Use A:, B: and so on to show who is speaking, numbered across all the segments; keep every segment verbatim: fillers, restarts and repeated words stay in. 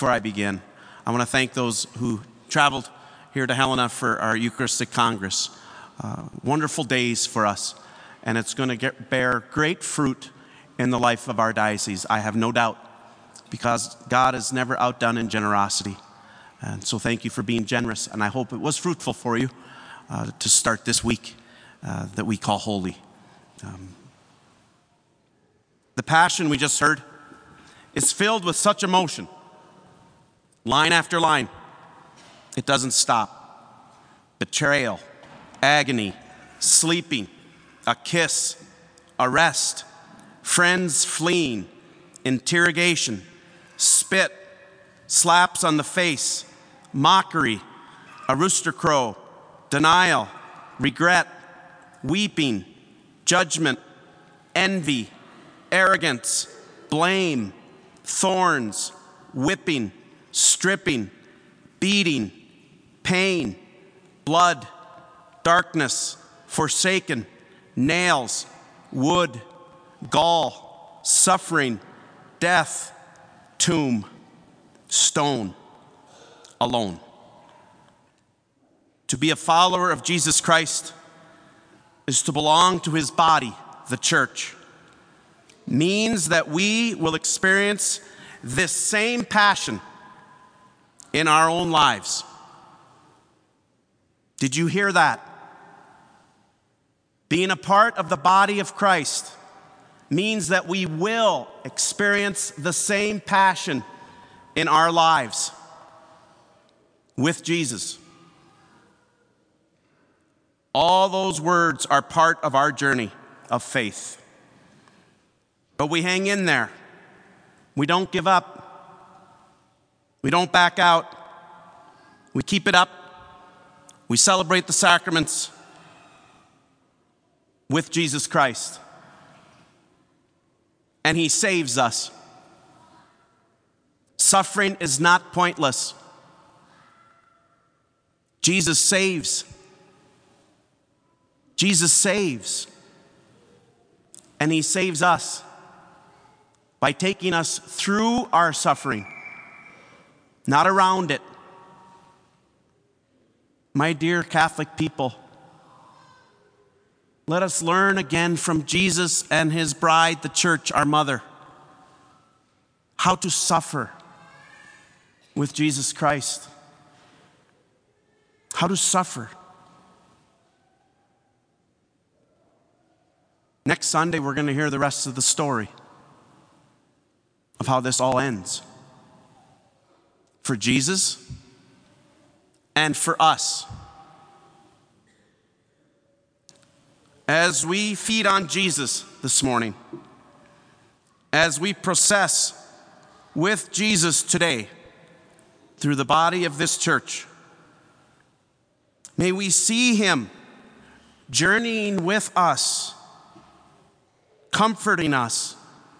A: before I begin, I want to thank those who traveled here to Helena for our Eucharistic Congress. Uh, wonderful days for us, and it's going to get, bear great fruit in the life of our diocese, I have no doubt, because God is never outdone in generosity. And so thank you for being generous, and I hope it was fruitful for you uh, to start this week uh, that we call holy. Um, the Passion we just heard is filled with such emotion, line after line. It doesn't stop. Betrayal, agony, sleeping, a kiss, arrest, friends fleeing, interrogation, spit, slaps on the face, mockery, a rooster crow, denial, regret, weeping, judgment, envy, arrogance, blame, thorns, whipping, stripping, beating, pain, blood, darkness, forsaken, nails, wood, gall, suffering, death, tomb, stone, alone. To be a follower of Jesus Christ is to belong to his body, the church. Means that we will experience this same passion in our own lives. Did you hear that? Being a part of the body of Christ means that we will experience the same passion in our lives with Jesus. All those words are part of our journey of faith. But we hang in there. We don't give up. We don't back out. We keep it up. We celebrate the sacraments with Jesus Christ. And he saves us. Suffering is not pointless. Jesus saves. Jesus saves. And he saves us by taking us through our suffering, not around it. My dear Catholic people, let us learn again from Jesus and his bride, the church, our mother, how to suffer with Jesus Christ. How to suffer. Next Sunday, we're going to hear the rest of the story of how this all ends. For Jesus and for us. As we feed on Jesus this morning, as we process with Jesus today through the body of this church, may we see him journeying with us, comforting us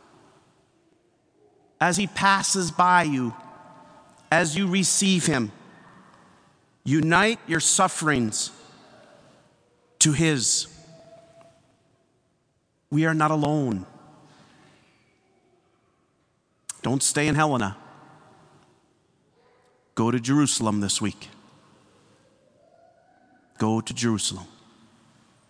A: as he passes by you, as you receive him. Unite your sufferings to his. We are not alone. Don't stay in Helena. Go to Jerusalem this week. Go to Jerusalem.